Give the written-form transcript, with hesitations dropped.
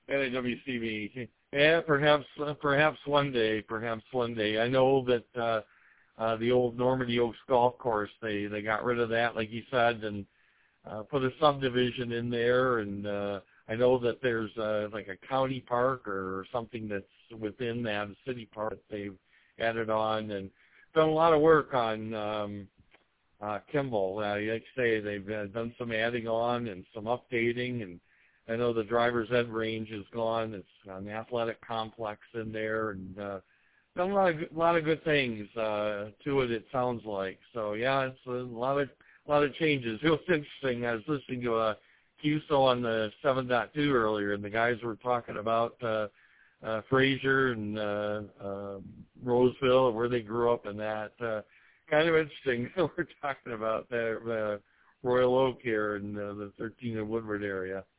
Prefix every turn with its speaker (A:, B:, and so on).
A: NAWCB. Yeah, perhaps one day. I know that the old Normandy Oaks Golf Course, they got rid of that, like you said, and put a subdivision in there. And I know that there's like a county park or something that's within that, a city park that they've added on, and done a lot of work on Kimball. Like I say, they've done some adding on and some updating, and I know the driver's ed range is gone. It's an athletic complex in there, and done a lot of good things to it. It sounds like. So yeah, it's a lot of changes. It was interesting. I was listening to QSO on the 7.2 earlier, and the guys were talking about Fraser and Roseville and where they grew up, and that kind of interesting. We're talking about the Royal Oak here in the 13 and Woodward area.